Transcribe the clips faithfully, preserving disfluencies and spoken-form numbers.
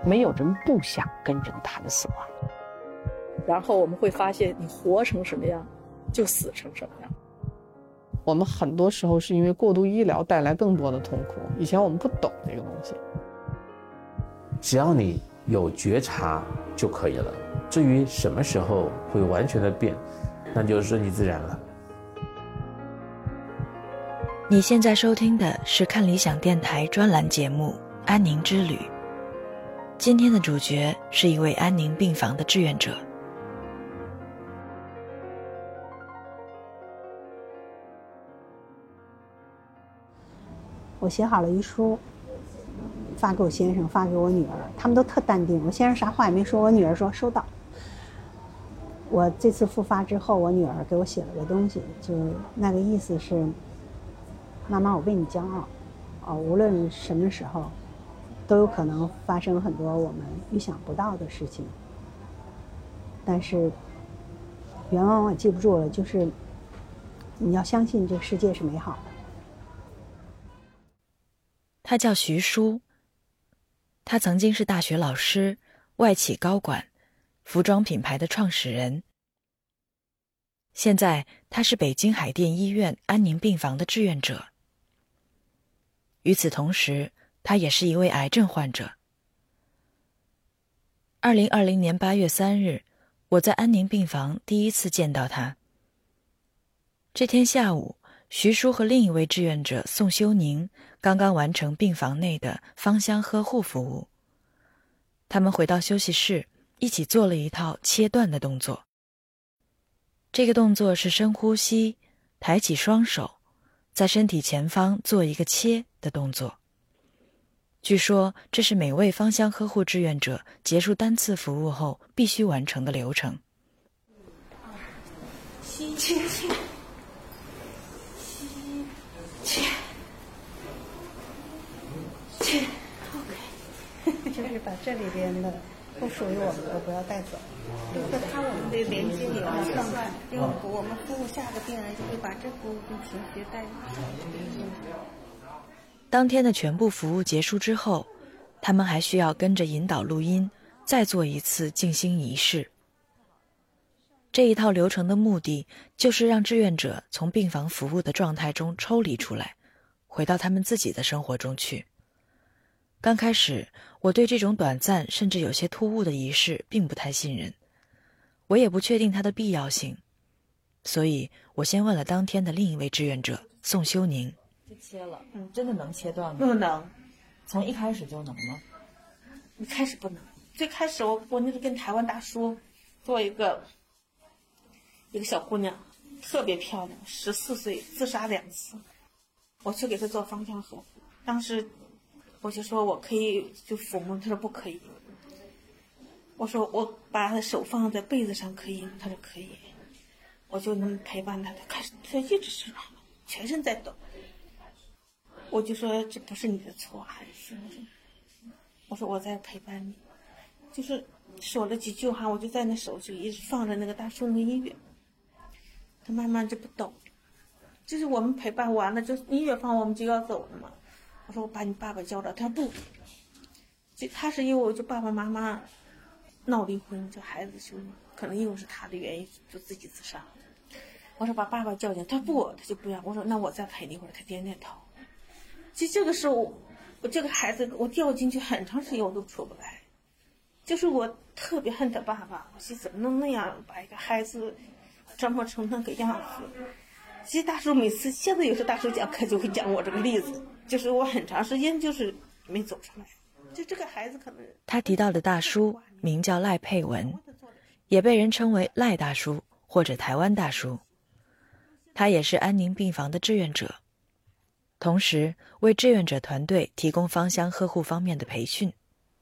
没有人不想跟人谈死亡。 然后我们会发现，你活成什么样，就死成什么样。 我们很多时候是因为过度医疗带来更多的痛苦，以前我们不懂这个东西。 只要你有觉察就可以了，至于什么时候会完全的变，那就顺其自然了。 你现在收听的是看理想电台专栏节目《安宁之旅》，今天的主角是一位安宁病房的志愿者。 我写好了遗书，发给我先生，发给我女儿，他们都特淡定。我先生啥话也没说，我女儿说收到。我这次复发之后，我女儿给我写了个东西，就那个意思是，妈妈，我为你骄傲，哦，无论什么时候，都有可能发生很多我们预想不到的事情。但是原文我记不住了，就是你要相信这个世界是美好的。 他叫徐舒，他曾经是大学老师、外企高管、服装品牌的创始人。现在他是北京海淀医院安宁病房的志愿者。与此同时，他也是一位癌症患者。二零二零年八月三日，我在安宁病房第一次见到他。这天下午，徐舒和另一位志愿者宋修宁刚刚完成病房内的芳香呵护服务。他们回到休息室，一起做了一套切断的动作。这个动作是深呼吸，抬起双手，在身体前方做一个切的动作。据说这是每位芳香呵护志愿者结束单次服务后必须完成的流程。 吸切切，吸切切 ，OK。 就是把这里边的不属于我们的不要带走。 和他我们的连接也要算，因为我们服务下个病人就会把这服务跟情绪带入。 当天的全部服务结束之后，他们还需要跟着引导录音，再做一次静心仪式。这一套流程的目的就是让志愿者从病房服务的状态中抽离出来，回到他们自己的生活中去。刚开始，我对这种短暂甚至有些突兀的仪式并不太信任，我也不确定它的必要性，所以我先问了当天的另一位志愿者宋修宁。 切了，嗯，真的能切断吗？ 不能， 从一开始就能吗？ 一开始不能。最开始我我那个跟台湾大叔做一个一个小姑娘，特别漂亮，十四岁，自杀两次，我去给她做芳香呵护。当时我就说我可以就抚摸，她说不可以。我说我把她的手放在被子上可以吗？她说可以。我就能陪伴她，她开始她一直是全身在抖。我就说这不是你的错，还是我说我在陪伴你，就是说了几句话，我就在那手就一直放着那个大叔那个音乐，他慢慢就不抖，就是我们陪伴完了，就音乐放我们就要走了嘛。我说我把你爸爸叫着，他说不，就他是因为我就爸爸妈妈闹离婚，这孩子就可能因为是他的原因就自己自杀。我说把爸爸叫进来，他不，他就不要。我说那我再陪你一会儿，他点点头。其实这个时候，我这个孩子我掉进去很长时间我都出不来，就是我特别恨他爸爸，我说怎么能那样把一个孩子折磨成那个样子。其实大叔每次现在有时候大叔讲课就会讲我这个例子，就是我很长时间就是没走出来，就这个孩子可能。 他提到的大叔名叫赖佩文，也被人称为赖大叔或者台湾大叔。他也是安宁病房的志愿者，同时为志愿者团队提供芳香呵护方面的培训。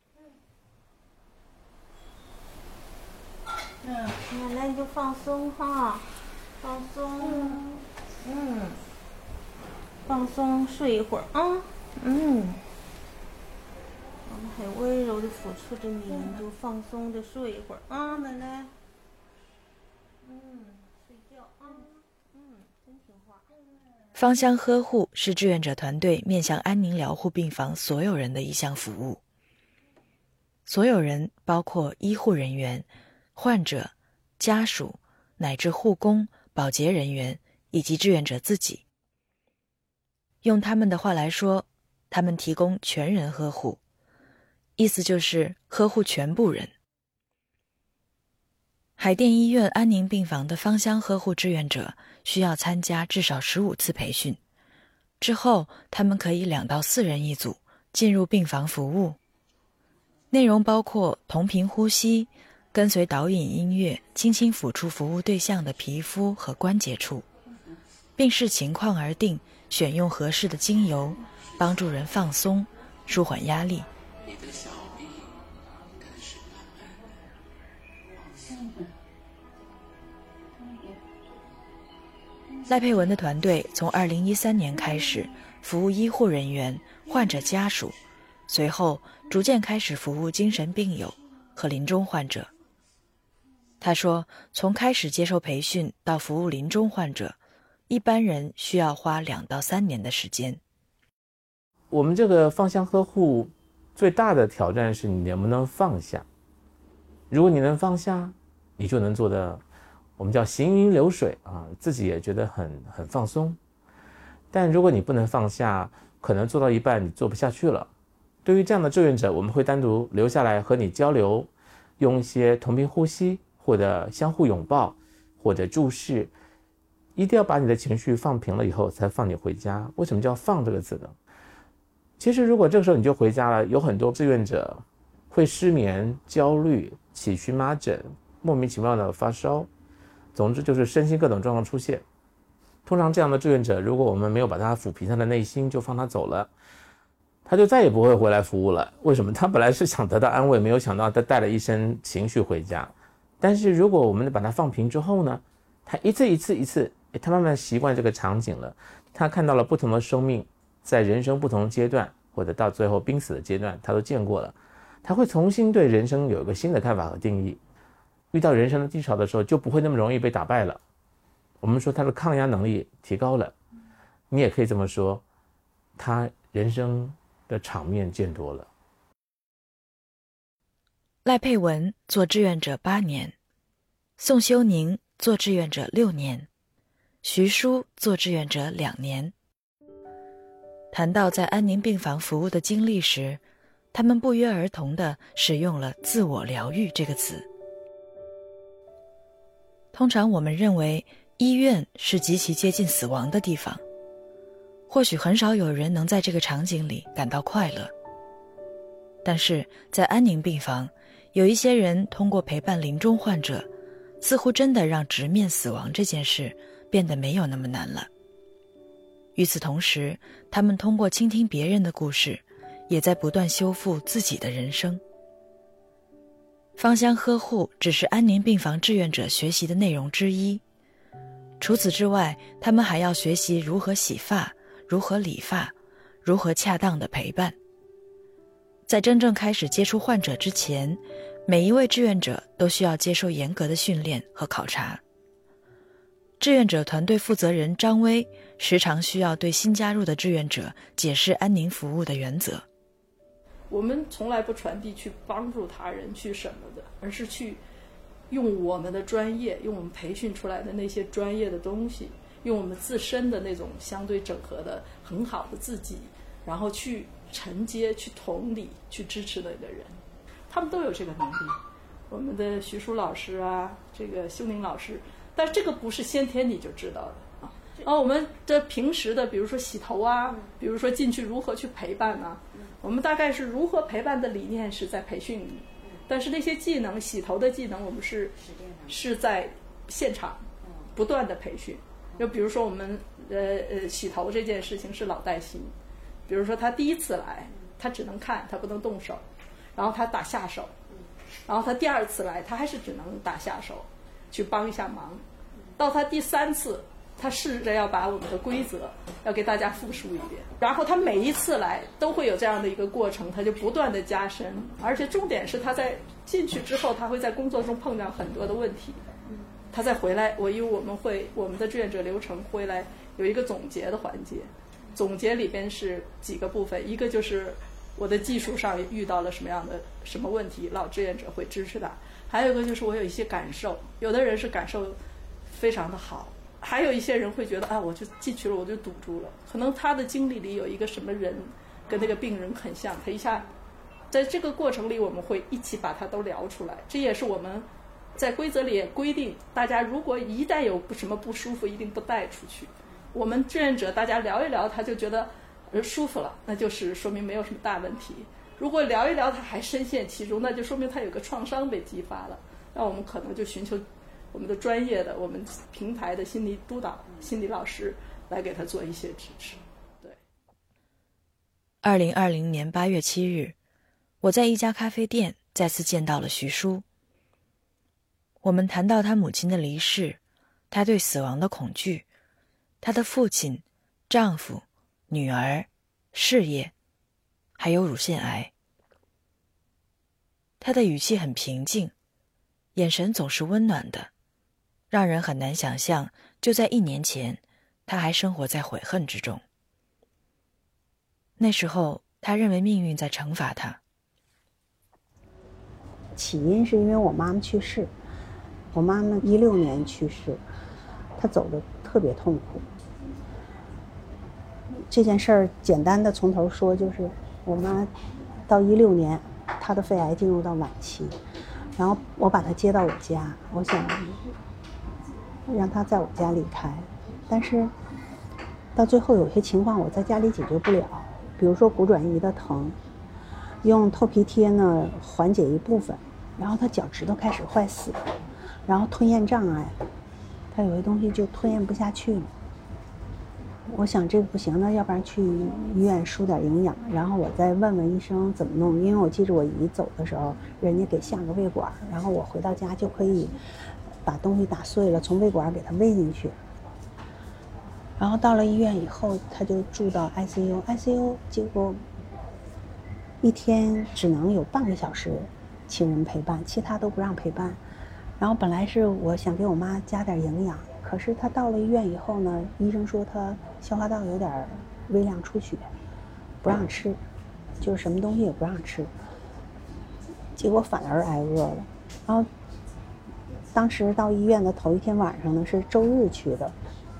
嗯，奶奶你就放松哈，放松，嗯，放松睡一会儿啊，嗯，我们很温柔的抚触着你，你就放松的睡一会儿啊，奶奶，嗯，睡觉啊，嗯，真听话。 芳香呵护是志愿者团队面向安宁疗护病房所有人的一项服务。 所有人，包括医护人员、患者、家属，乃至护工、保洁人员以及志愿者自己。用他们的话来说，他们提供全人呵护，意思就是呵护全部人。海淀医院安宁病房的芳香呵护志愿者需要参加至少十五次培训，之后他们可以两到四人一组进入病房服务。内容包括同频呼吸，跟随导引音乐轻轻抚触服务对象的皮肤和关节处，并视情况而定选用合适的精油，帮助人放松，舒缓压力。赖佩文的团队从二零一三年开始服务医护人员、患者家属，随后逐渐开始服务精神病友和临终患者。他说，从开始接受培训到服务临终患者，一般人需要花两到三年的时间。 我们这个芳香呵护最大的挑战是你能不能放下。如果你能放下，你就能做的我们叫行云流水啊，自己也觉得很很放松。但如果你不能放下，可能做到一半你做不下去了。对于这样的志愿者，我们会单独留下来和你交流，用一些同频呼吸，或者相互拥抱，或者注视，一定要把你的情绪放平了以后才放你回家。为什么叫放这个字呢？其实如果这个时候你就回家了，有很多志愿者会失眠、焦虑、起荨麻疹，莫名其妙的发烧，总之就是身心各种状况出现。通常这样的志愿者，如果我们没有把他抚平他的内心，就放他走了，他就再也不会回来服务了。为什么？他本来是想得到安慰，没有想到他带了一身情绪回家。但是如果我们把他放平之后呢，他一次一次一次，他慢慢习惯这个场景了，他看到了不同的生命，在人生不同阶段，或者到最后濒死的阶段，他都见过了，他会重新对人生有一个新的看法和定义。遇到人生的低潮的时候，就不会那么容易被打败了。我们说他的抗压能力提高了，你也可以这么说，他人生的场面见多了。 赖佩文做志愿者八年，宋修宁做志愿者六年，徐舒做志愿者两年。谈到在安宁病房服务的经历时，他们不约而同地使用了自我疗愈这个词。通常我们认为医院是极其接近死亡的地方，或许很少有人能在这个场景里感到快乐。但是在安宁病房，有一些人通过陪伴临终患者，似乎真的让直面死亡这件事变得没有那么难了。与此同时，他们通过倾听别人的故事，也在不断修复自己的人生。芳香呵护只是安宁病房志愿者学习的内容之一，除此之外，他们还要学习如何洗发，如何理发，如何恰当的陪伴。在真正开始接触患者之前，每一位志愿者都需要接受严格的训练和考察。志愿者团队负责人张威时常需要对新加入的志愿者解释安宁服务的原则。 我们从来不传递去帮助他人去什么的，而是去用我们的专业，用我们培训出来的那些专业的东西，用我们自身的那种相对整合的很好的自己，然后去承接、去同理、去支持那个人。他们都有这个能力。我们的徐舒老师啊，这个修宁老师，但这个不是先天你就知道的啊。然后我们的平时的，比如说洗头啊，比如说进去如何去陪伴啊，我们大概是如何陪伴的理念是在培训里，但是那些技能，洗头的技能，我们是是在现场不断的培训。就比如说我们呃呃洗头这件事情是老带新，比如说他第一次来，他只能看，他不能动手，然后他打下手，然后他第二次来，他还是只能打下手，去帮一下忙。到他第三次，他试着要把我们的规则要给大家复述一遍，然后他每一次来都会有这样的一个过程，他就不断的加深，而且重点是他在进去之后，他会在工作中碰到很多的问题，他再回来，我因为我们会我们的志愿者流程回来有一个总结的环节，总结里边是几个部分，一个就是我的技术上遇到了什么样的什么问题，老志愿者会支持他。还有一个就是我有一些感受，有的人是感受非常的好，还有一些人会觉得啊，我就进去了，我就堵住了。可能他的经历里有一个什么人跟那个病人很像，他一下在这个过程里，我们会一起把它都聊出来。这也是我们在规则里也规定，大家如果一旦有什么不舒服，一定不带出去。我们志愿者大家聊一聊，他就觉得舒服了，那就是说明没有什么大问题。如果聊一聊他还深陷其中，那就说明他有个创伤被激发了。那我们可能就寻求我们的专业的、我们平台的心理督导、心理老师来给他做一些支持。对。 二零二零年八月七日，我在一家咖啡店再次见到了徐叔。我们谈到他母亲的离世，他对死亡的恐惧，他的父亲、丈夫、女儿、事业，还有乳腺癌。他的语气很平静，眼神总是温暖的，让人很难想象，就在一年前，他还生活在悔恨之中。那时候，他认为命运在惩罚他。 起因是因为我妈妈去世，我妈妈一六年去世，她走得特别痛苦。这件事儿简单的从头说，就是我妈到一六年，她的肺癌进入到晚期，然后我把她接到我家，我想让她在我家离开，但是到最后有些情况我在家里解决不了，比如说骨转移的疼，用透皮贴呢缓解一部分，然后她脚趾头开始坏死，然后吞咽障碍，她有些东西就吞咽不下去了。我想这个不行，那要不然去医院输点营养，然后我再问问医生怎么弄。因为我记着我姨走的时候，人家给下个胃管，然后我回到家就可以把东西打碎了，从胃管给它喂进去。然后到了医院以后，他就住到 I C U，I C U 结果一天只能有半个小时亲人陪伴，其他都不让陪伴。然后本来是我想给我妈加点营养，可是她到了医院以后呢，医生说她消化道有点微量出血，不让吃，就是什么东西也不让吃，结果反而挨饿了。然后当时到医院的头一天晚上呢，是周日去的，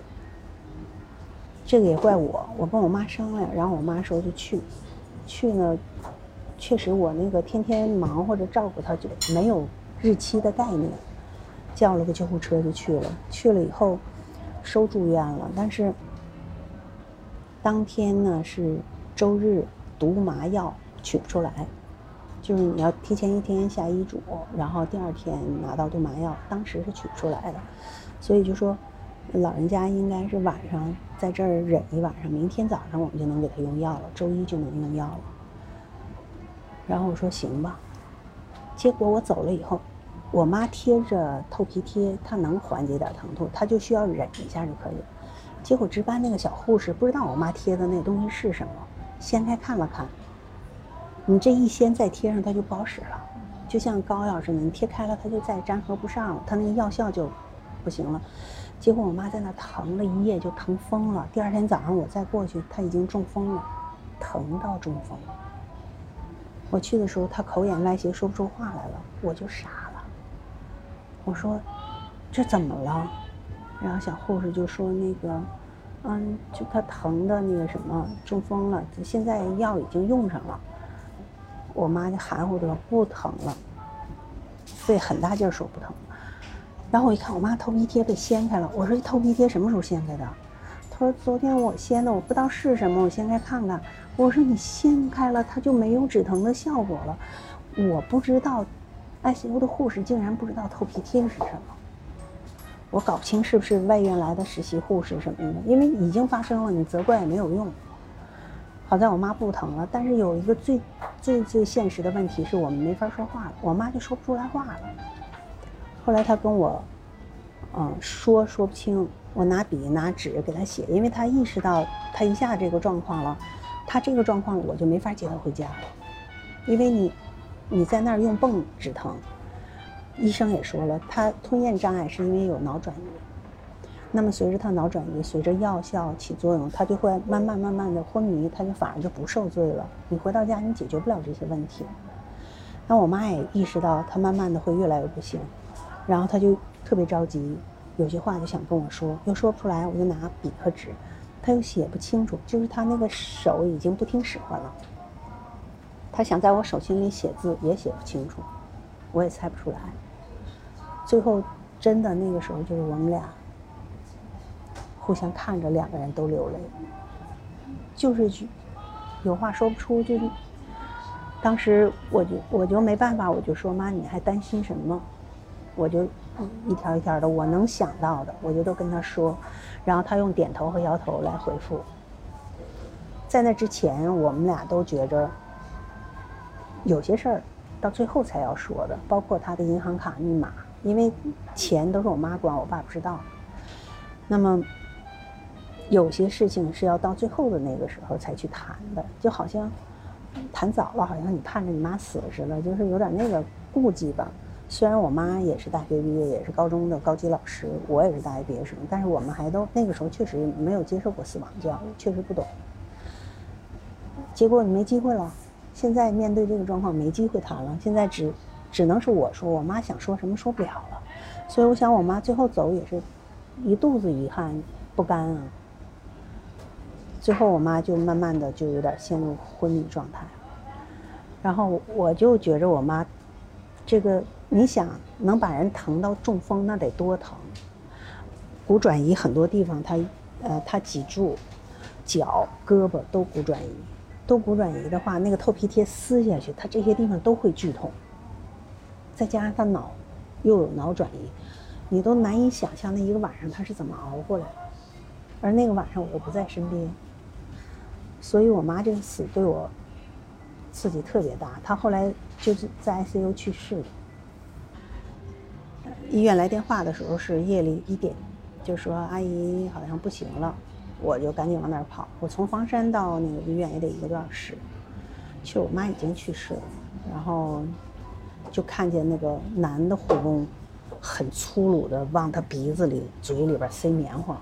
这个也怪我，我跟我妈商量，然后我妈说就去，去呢，确实我那个天天忙活着照顾她，就没有日期的概念，叫了个救护车就去了。去了以后收住院了，但是当天呢是周日，毒麻药取不出来，就是你要提前一天下医嘱，然后第二天拿到毒麻药，当时是取不出来的，所以就说老人家应该是晚上在这儿忍一晚上，明天早上我们就能给他用药了，周一就能用药了。然后我说行吧，结果我走了以后，我妈贴着透皮贴，她能缓解点疼痛，她就需要忍一下就可以了。结果值班那个小护士不知道我妈贴的那东西是什么，掀开看了看，你这一掀再贴上它就不好使了，就像膏药似的，你贴开了它就再粘合不上了，它那个药效就不行了。结果我妈在那疼了一夜，就疼疯了。第二天早上我再过去，她已经中风了，疼到中风了。我去的时候，她口眼歪斜，说不出话来了，我就傻了。我说这怎么了？然后小护士就说那个嗯，就她疼的那个什么中风了，现在药已经用上了。我妈就含糊着不疼了，对，很大劲儿说不疼。然后我一看我妈头皮贴被掀开了，我说这头皮贴什么时候掀开的？她说昨天我掀的，我不知道是什么，我掀开看看。我说你掀开了它就没有止疼的效果了。我不知道 I C U 的护士竟然不知道头皮贴是什么，我搞不清是不是外院来的实习护士什么的，因为已经发生了，你责怪也没有用。好在我妈不疼了，但是有一个最最最现实的问题是我们没法说话了，我妈就说不出来话了。后来她跟我嗯说说不清，我拿笔拿纸给她写，因为她意识到她一下这个状况了，她这个状况我就没法接她回家了，因为你你在那儿用泵止疼，医生也说了，她吞咽障碍是因为有脑转移。 那么随着他脑转移，随着药效起作用，他就会慢慢慢慢的昏迷，他就反而就不受罪了。你回到家，你解决不了这些问题。那我妈也意识到他慢慢的会越来越不行，然后他就特别着急，有些话就想跟我说，又说不出来，我就拿笔和纸，他又写不清楚，就是他那个手已经不听使唤了。他想在我手心里写字也写不清楚，我也猜不出来。最后真的那个时候就是我们俩互相看着，两个人都流泪，就是有话说不出。就是当时我就我就没办法，我就说妈，你还担心什么？我就一条一条的我能想到的我就都跟他说，然后他用点头和摇头来回复。在那之前我们俩都觉着有些事儿到最后才要说的，包括他的银行卡密码，因为钱都是我妈管，我爸不知道。那么有些事情是要到最后的那个时候才去谈的，就好像谈早了，好像你盼着你妈死似的，就是有点那个顾忌吧。虽然我妈也是大学毕业，也是高中的高级老师，我也是大学毕业生，但是我们还都那个时候确实没有接受过死亡教育，确实不懂。结果你没机会了，现在面对这个状况没机会谈了，现在只只能是我说，我妈想说什么说不了了。所以我想我妈最后走也是一肚子遗憾不甘啊。最后我妈就慢慢的就有点陷入昏迷状态，然后我就觉着我妈这个，你想能把人疼到中风那得多疼。骨转移很多地方它呃它脊柱、脚、胳膊都骨转移，都骨转移的话，那个透皮贴撕下去，它这些地方都会剧痛。再加上他脑又有脑转移，你都难以想象那一个晚上他是怎么熬过来的。而那个晚上我又不在身边，所以我妈这个死对我刺激特别大。她后来就是在 I C U 去世的。医院来电话的时候是夜里一点，就说阿姨好像不行了，我就赶紧往那儿跑。我从房山到那个医院也得一个多小时，其实我妈已经去世了。然后就看见那个男的护工很粗鲁的往他鼻子里嘴里边塞棉花，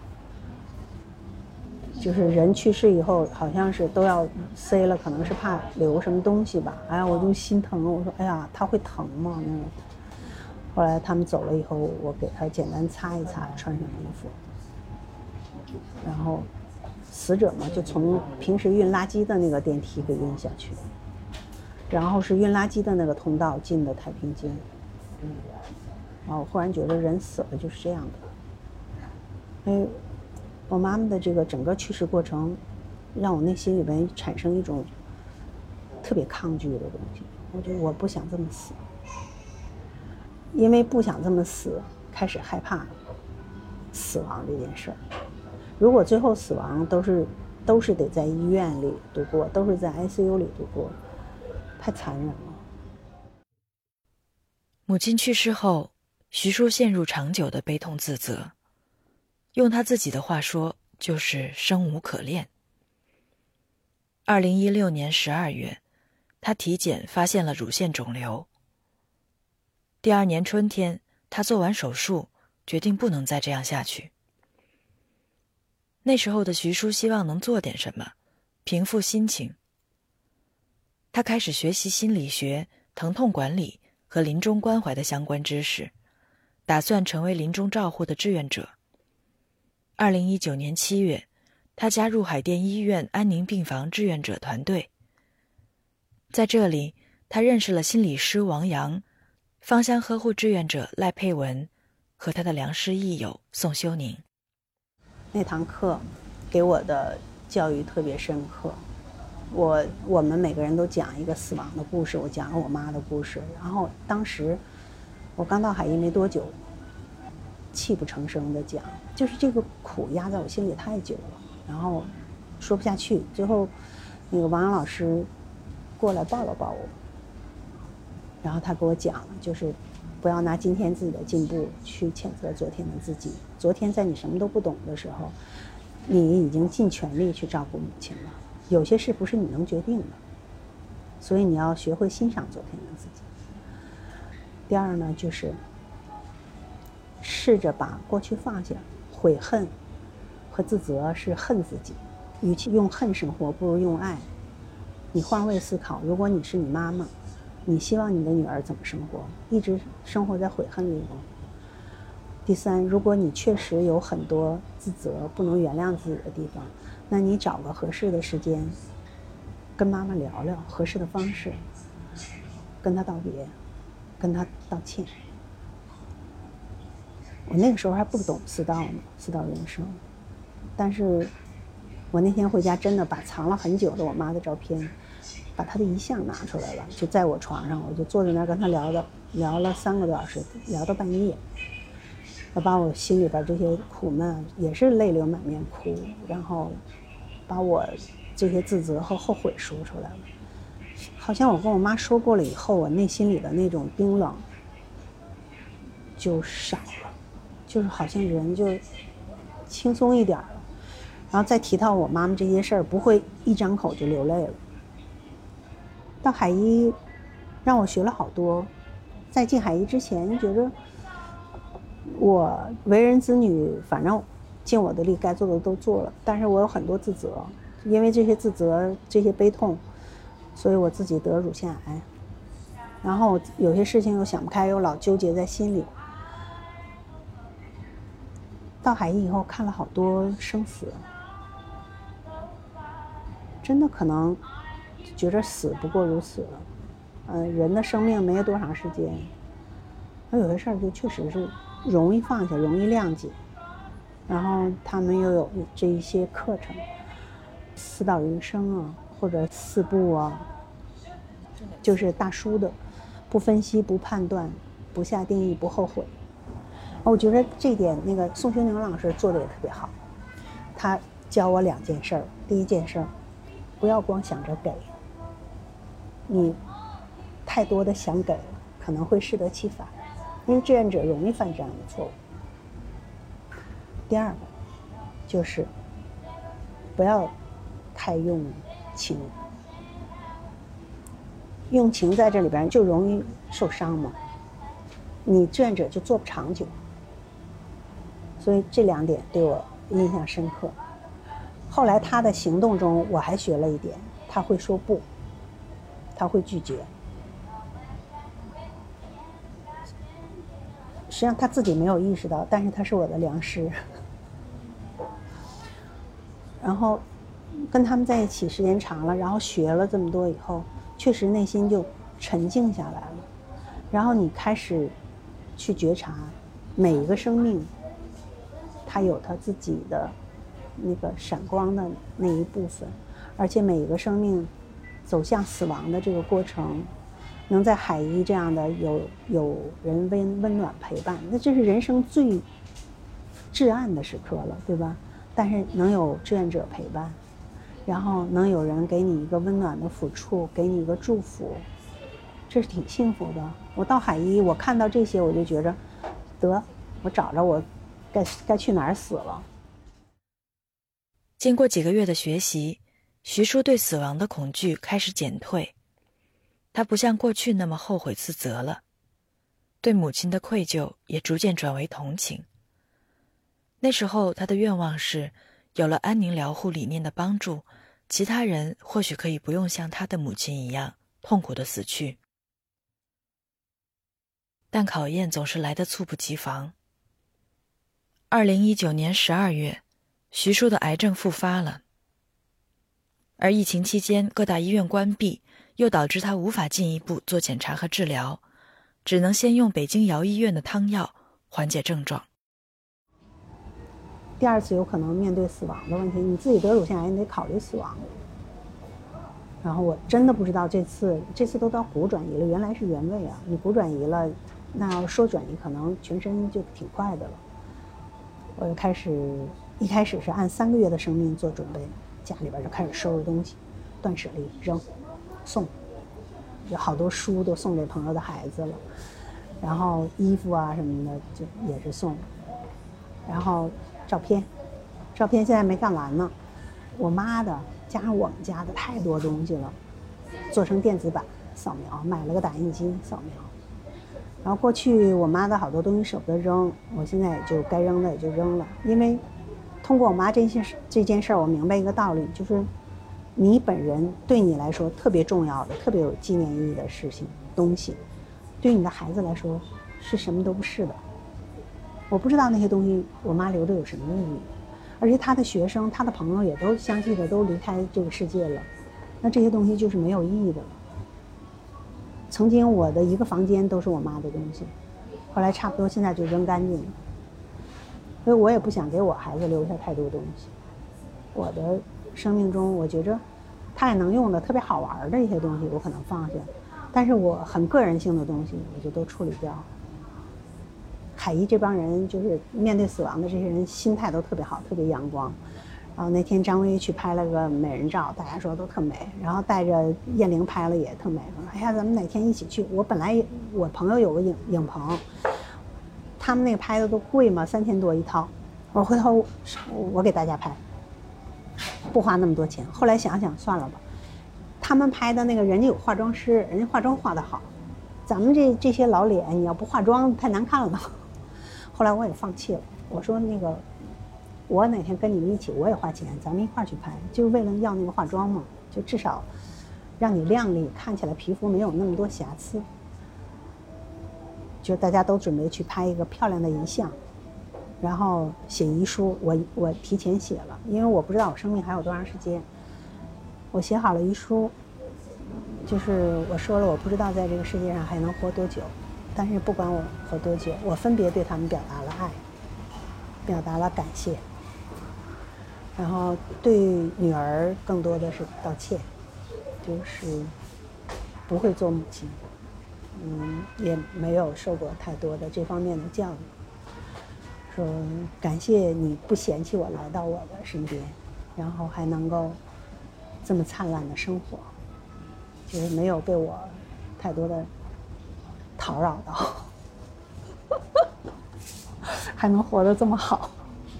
就是人去世以后好像是都要塞了，可能是怕留什么东西吧。哎呀，我就心疼，我说哎呀他会疼吗？那个后来他们走了以后，我给他简单擦一擦，穿上衣服，然后死者嘛就从平时运垃圾的那个电梯给运下去，然后是运垃圾的那个通道进的太平间。然后我忽然觉得人死了就是这样的。因为我妈妈的这个整个去世过程让我内心里边产生一种特别抗拒的东西，我觉得我不想这么死，因为不想这么死开始害怕死亡这件事儿。如果最后死亡都是都是得在医院里度过，都是在 I C U 里度过，太残忍了。 母亲去世后，徐叔陷入长久的悲痛自责，用他自己的话说，就是生无可恋。二零一六年十二月，他体检发现了乳腺肿瘤。第二年春天，他做完手术，决定不能再这样下去。那时候的徐叔希望能做点什么，平复心情。他开始学习心理学、疼痛管理和临终关怀的相关知识，打算成为临终照护的志愿者。二零一九年七月，他加入海淀医院安宁病房志愿者团队。在这里，他认识了心理师王阳、芳香呵护志愿者赖佩文和他的良师益友宋修宁。 那堂课给我的教育特别深刻。我我们每个人都讲一个死亡的故事，我讲了我妈的故事。然后当时我刚到海医没多久，泣不成声的讲，就是这个苦压在我心里太久了，然后说不下去。最后那个王阳老师过来抱了抱我，然后他给我讲了，就是不要拿今天自己的进步去谴责昨天的自己。昨天在你什么都不懂的时候，你已经尽全力去照顾母亲了，有些事不是你能决定的，所以你要学会欣赏昨天的自己。第二呢，就是试着把过去放下， 悔恨和自责是恨自己，与其用恨生活，不如用爱。你换位思考，如果你是你妈妈，你希望你的女儿怎么生活？一直生活在悔恨里吗？第三，如果你确实有很多自责、不能原谅自己的地方，那你找个合适的时间，跟妈妈聊聊合适的方式，跟她道别，跟她道歉。我那个时候还不懂四道呢，四道人生。但是我那天回家真的把藏了很久的我妈的照片，把她的遗像拿出来了，就在我床上，我就坐在那儿跟她聊的，聊了三个多小时，聊到半夜。我把我心里边这些苦闷也是泪流满面哭，然后把我这些自责和后悔说出来了。好像我跟我妈说过了以后，我内心里的那种冰冷就少了，就是好像人就轻松一点了。然后再提到我妈妈这些事儿，不会一张口就流泪了。到海医让我学了好多，在进海医之前觉得我为人子女，反正尽我的力该做的都做了，但是我有很多自责，因为这些自责这些悲痛，所以我自己得乳腺癌，然后有些事情又想不开，又老纠结在心里。到海医以后看了好多生死，真的可能觉得死不过如此了。嗯、呃，人的生命没有多长时间，而有些事儿就确实是容易放下，容易谅解。然后他们又有这一些课程，四道人生啊，或者四步啊，就是大叔的，不分析、不判断、不下定义、不后悔。我觉得这一点那个宋修宁老师做的也特别好，他教我两件事儿。第一件事儿，不要光想着给，你太多的想给可能会适得其反，因为志愿者容易犯这样的错误。第二个就是不要太用情，用情在这里边就容易受伤嘛，你志愿者就做不长久。所以这两点对我印象深刻。后来他的行动中我还学了一点，他会说不，他会拒绝。实际上他自己没有意识到，但是他是我的良师。然后跟他们在一起时间长了，然后学了这么多以后，确实内心就沉静下来了。然后你开始去觉察每一个生命，它有它自己的那个闪光的那一部分，而且每一个生命走向死亡的这个过程，能在海医这样的有有人温温暖陪伴，那这是人生最至暗的时刻了，对吧？但是能有志愿者陪伴，然后能有人给你一个温暖的抚触，给你一个祝福，这是挺幸福的。我到海医，我看到这些，我就觉着，得，我找着我该该去哪儿死了。 经过几个月的学习，徐叔对死亡的恐惧开始减退，他不像过去那么后悔自责了，对母亲的愧疚也逐渐转为同情。那时候他的愿望是，有了安宁疗护理念的帮助，其他人或许可以不用像他的母亲一样痛苦的死去。但考验总是来得猝不及防。二零一九年十二月，徐叔的癌症复发了，而疫情期间各大医院关闭，又导致他无法进一步做检查和治疗，只能先用北京姚医院的汤药缓解症状。 第二次有可能面对死亡的问题，你自己得乳腺癌，你得考虑死亡。然后我真的不知道这次这次都到骨转移了，原来是原位啊！你骨转移了，那要说转移，可能全身就挺快的了。我就开始一开始是按三个月的生命做准备，家里边就开始收拾东西，断舍离，扔，送，有好多书都送给朋友的孩子了，然后衣服啊什么的就也是送，然后照片，照片现在没干完呢，我妈的加上我们家的太多东西了，做成电子版扫描，买了个打印机扫描， 然后过去我妈的好多东西舍不得扔，我现在也就该扔的也就扔了。因为通过我妈这件事这件事儿，我明白一个道理，就是你本人对你来说特别重要的、特别有纪念意义的事情东西，对于你的孩子来说是什么都不是的。我不知道那些东西我妈留着有什么意义，而且她的学生、她的朋友也都相继的都离开这个世界了，那这些东西就是没有意义的了。曾经我的一个房间都是我妈的东西，后来差不多现在就扔干净了，所以我也不想给我孩子留下太多东西。我的生命中，我觉着他也能用的特别好玩的一些东西，我可能放下，但是我很个人性的东西，我就都处理掉。海一这帮人就是面对死亡的这些人，心态都特别好，特别阳光。然后那天张薇去拍了个美人照，大家说都特美，然后带着燕玲拍了也特美。说哎呀，咱们哪天一起去？我本来我朋友有个影影棚，他们那个拍的都贵嘛，三千多一套。我回头我给大家拍，不花那么多钱。后来想想算了吧，他们拍的那个人家有化妆师，人家化妆化得好，咱们这这些老脸你要不化妆太难看了。后来我也放弃了，我说那个。我哪天跟你们一起，我也花钱，咱们一块儿去拍，就是为了要那个化妆嘛，就至少让你靓丽，看起来皮肤没有那么多瑕疵。就大家都准备去拍一个漂亮的遗像，然后写遗书，我我提前写了，因为我不知道我生命还有多长时间。我写好了遗书，就是我说了，我不知道在这个世界上还能活多久，但是不管我活多久，我分别对他们表达了爱，表达了感谢。然后对女儿更多的是道歉，就是不会做母亲，嗯，也没有受过太多的这方面的教育。说感谢你不嫌弃我来到我的身边，然后还能够这么灿烂的生活，就是没有被我太多的叨扰到，还能活得这么好。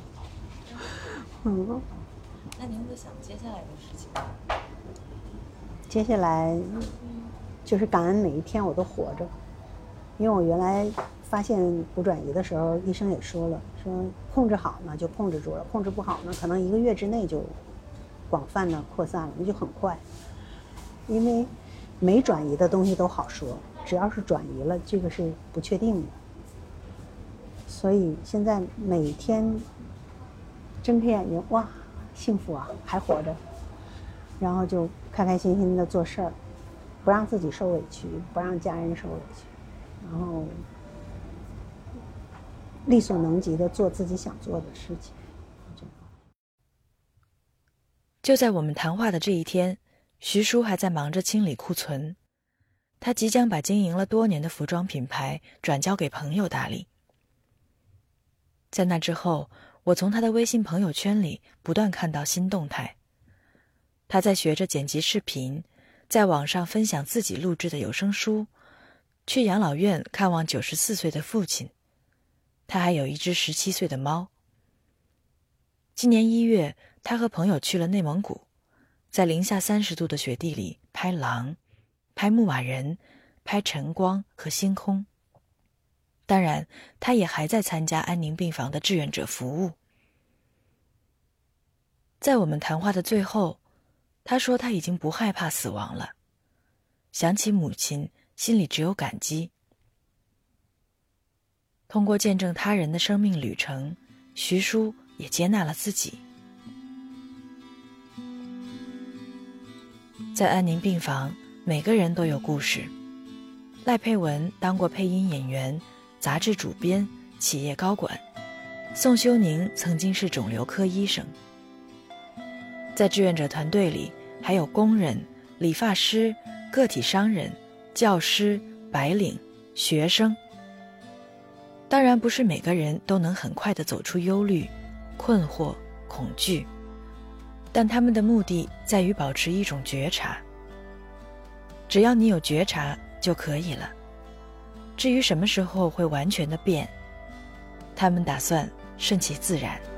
嗯， 那您会想接下来的事情？ 接下来就是感恩每一天我都活着，因为我原来发现骨转移的时候，医生也说了，说控制好呢就控制住了，控制不好呢，可能一个月之内就广泛的扩散了，那就很快。因为没转移的东西都好说，只要是转移了，这个是不确定的。所以现在每天睁开眼睛，哇，幸福啊，还活着，然后就开开心心的做事儿，不让自己受委屈，不让家人受委屈，然后力所能及的做自己想做的事情。 就在我们谈话的这一天，徐叔还在忙着清理库存，他即将把经营了多年的服装品牌转交给朋友打理。在那之后，我从他的微信朋友圈里不断看到新动态。他在学着剪辑视频，在网上分享自己录制的有声书，去养老院看望九十四岁的父亲。他还有一只十七岁的猫。今年一月，他和朋友去了内蒙古，在零下三十度的雪地里拍狼，拍牧马人，拍晨光和星空。当然，他也还在参加安宁病房的志愿者服务。在我们谈话的最后，他说他已经不害怕死亡了，想起母亲，心里只有感激。通过见证他人的生命旅程，徐叔也接纳了自己。在安宁病房，每个人都有故事。赖佩文当过配音演员、杂志主编、企业高管，宋修宁曾经是肿瘤科医生。在志愿者团队里，还有工人、理发师、个体商人、教师、白领、学生。当然，不是每个人都能很快地走出忧虑、困惑、恐惧，但他们的目的在于保持一种觉察。只要你有觉察就可以了。至于什么时候会完全的变，他们打算顺其自然。